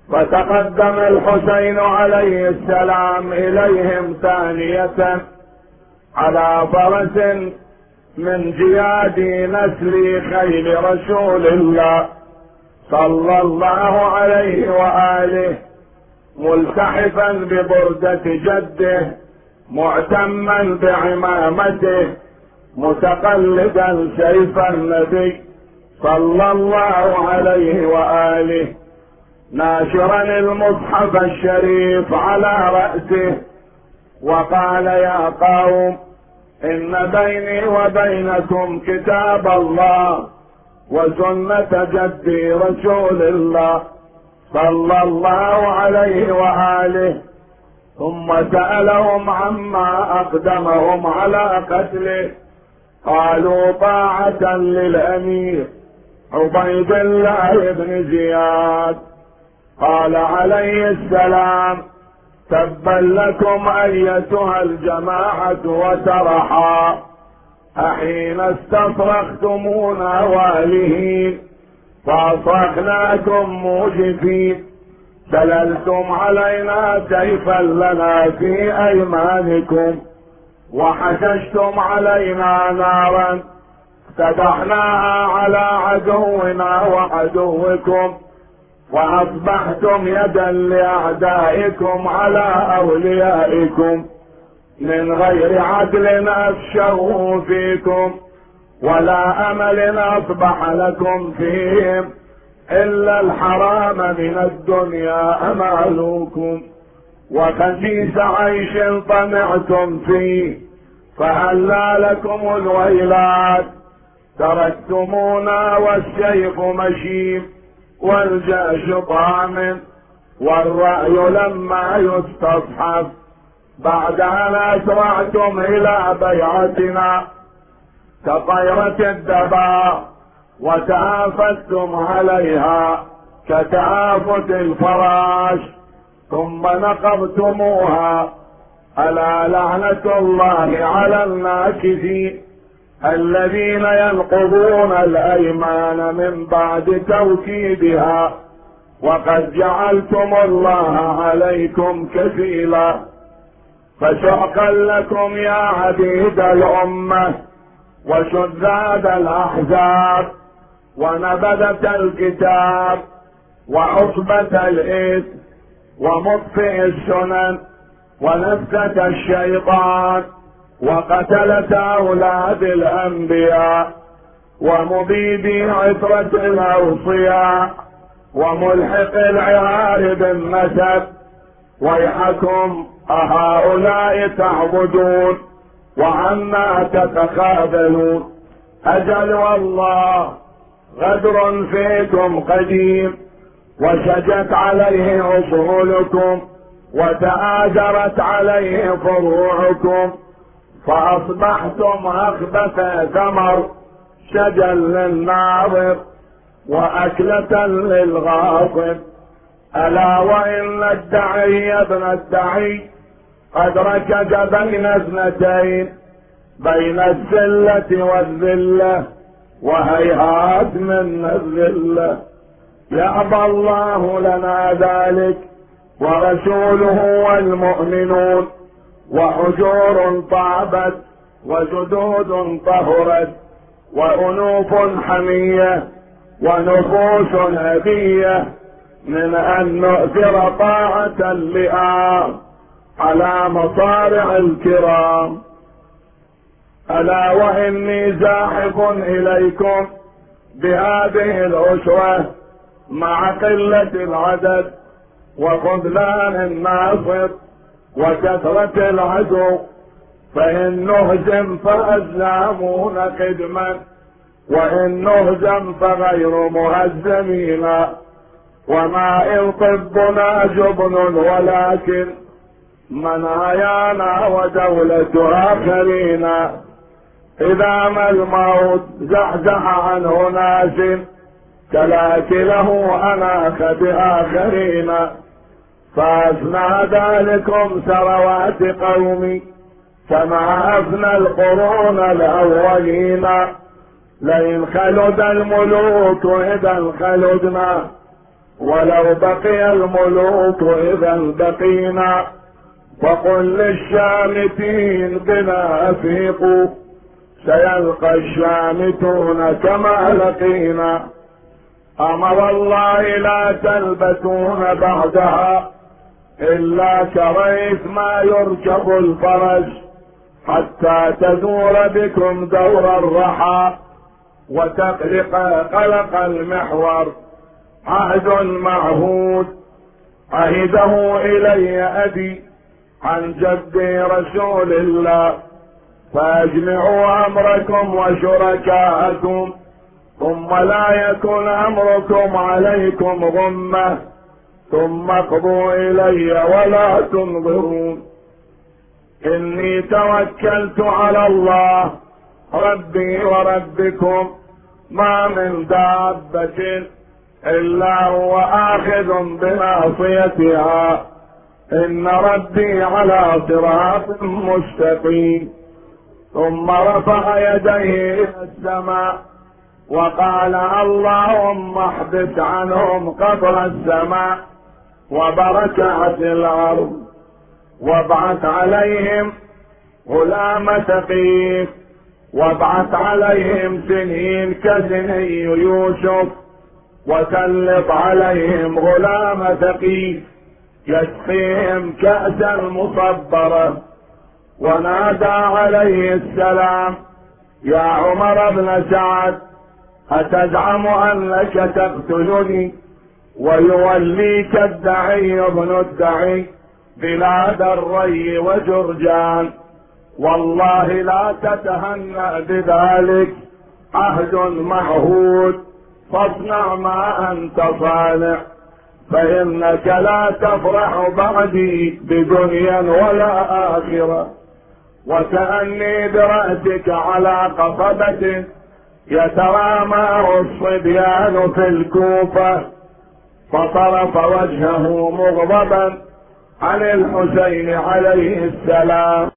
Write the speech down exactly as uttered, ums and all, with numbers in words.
فتقدم الحسين عليه السلام إليهم ثانية على فرس من جياد نسل خيل رسول الله صلى الله عليه وآله، ملتحفا ببردة جده، معتما بعمامته، متقلدا سيف النبي صلى الله عليه وآله، ناشرا المصحف الشريف على رأسه، وقال: يا قوم، إن بيني وبينكم كتاب الله وسنة جدي رسول الله صلى الله عليه وآله. ثم سألهم عما أقدمهم على قتله، قالوا: طاعة للأمير عبيد الله بن زياد. قال عليه السلام: تبا لكم أيتها الجماعة وترحا، أحين استصرختمونا والهين فأصرخناكم موجفين، سللتم علينا سيفا لنا في أيمانكم، وحششتم علينا نارا افتتحناها على عدونا وعدوكم، وأصبحتم يدا لأعدائكم على أوليائكم، من غير عدل أفشوا فيكم، ولا أمل أصبح لكم فيهم إلا الحرام من الدنيا أمالكم، وخسيس عيش طمعتم فيه، فهلا لكم الويلات، تركتمونا والسيف مشيب والجأش طامن، والرأي لما يستصحب، بعد أن أسرعتم إلى بيعتنا كطيرة الدباء، وتآفتم عليها كتآفت الفراش، ثم نقضتموها. ألا لعنة الله على الناكثين الذين ينقضون الأيمان من بعد توكيدها، وقد جعلتم الله عليكم كفيلا. فشعقا لكم يا عبيد الأمة وشذاذ الأحزاب ونبذة الكتاب وعصبة الإثم ومطفئ السنن ونفسة الشيطان وقتلة أولاد الأنبياء ومبيدي عترة الأوصياء وملحق العيار بالنسب، ويحكم أهؤلاء تعبدون وعما تتخاذلون؟ أجل والله غدر فيكم قديم، وشجت عليه أصولكم وتآجرت عليه فروعكم، فأصبحتم أخبث ثمر، شجا للناظر وأكلة للغاصب. ألا وإن الدعي ابن الدعي قد ركز بين اثنتين، بين الذلة والذلة، وهيهات من الذلة. يأبى الله لنا ذلك ورسوله والمؤمنون، وحجور طابت وجدود طهرت وأنوف حمية ونفوس هدية من أن نؤثر طاعة اللئام على مصارع الكرام. ألا وإني زاحف إليكم بهذه الأسوة مع قلة العدد وخذلان الناصر وكثرة العدو، فإن نهزم فأزلامون قدما، وإن نهزم فغير مهزمين. وما إن طبنا جبن، ولكن منايانا ودولة آخرين. إذا ما الموت زحزح عنه ناس، كلاكله أناخ بآخرين. فأفنى ذلكم ثروات قومي كما أفنى القرون الأولين. لئن خلد الملوك إذا خلدنا، ولو بقي الملوك إذا بقينا، وقل للشامتين بنا أفيقوا، سيلقى الشامتون كما لقينا. أمر الله لا تلبسون بعدها إلا كريث ما يركب الفرس، حتى تدور بكم دور الرحى وتقلق قلق المحور. عهد معهود عهده إلي أبي عن جدي رسول الله، فاجمعوا أمركم وشركاءكم، ثم لا يكن أمركم عليكم غمة، ثم اقضوا إلي ولا تنظرون. إني توكلت على الله ربي وربكم، ما من دابة إلا هو آخذ بناصيتها، إن ربي على صراط مستقيم. ثم رفع يديه إلى السماء وقال اللهم احبس عنهم قطر السماء وبركات الأرض، وابعث عليهم غلام ثقيف، وابعث عليهم سنين كسني يوسف، وسلط عليهم غلام ثقيف يسقيهم كأسا مصبرة. ونادى عليه السلام يا عمر بن سعد أتزعم أنك تقتلني ويوليك الدعي ابن الدعي بلاد الري وجرجان؟ والله لا تتهنأ بذلك، عهد معهود، فاصنع ما أنت صانع، فإنك لا تفرح بعدي بدنيا ولا آخرة. وكأني برأسك على قصبة يترامى الصبيان في الكوفة، فصرف وجهه مغضبا عن الحسين عليه السلام.